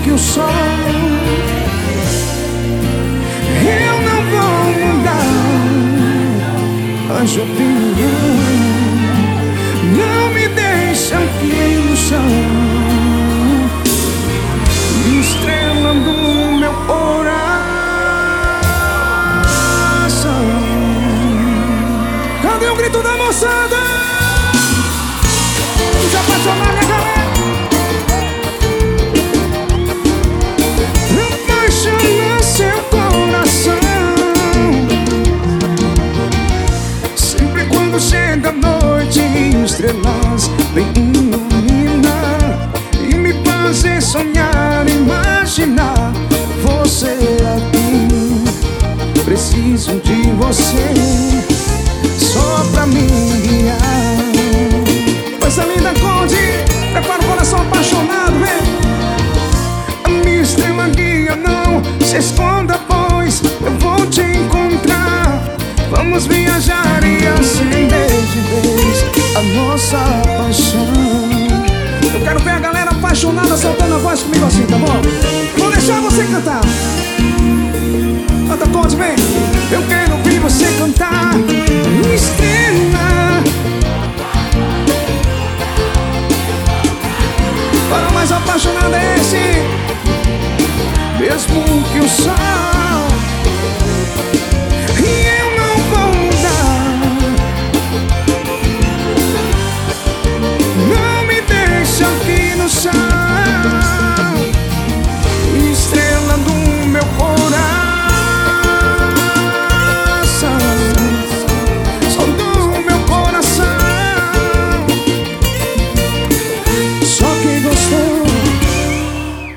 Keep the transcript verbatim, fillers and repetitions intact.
que o sol. Eu não vou mudar de opinião. Não me deixa aqui no chão. Estrela do meu coração. Cadê o grito da moçada? Os apaixonados, né, galera? Apaixona seu coração. Sempre quando chega a noite, estrelas vem iluminar e me fazer sonhar, imaginar você aqui. Preciso de você só pra me guiar. Coisa linda, Conde, prepara o coração apaixonado, vem. A minha estrela guia, não se esconda, pois eu vou te encontrar. Vamos viajar e acender de vez a nossa paixão. Eu quero ver a galera apaixonada soltando a voz comigo assim, tá bom? Vou deixar você cantar. Canta, Conde, vem. Eu quero ouvir você cantar. Estrela. Para o mais apaixonado é esse, mesmo que o sol. E eu não vou mudar. Não me deixa aqui no chão.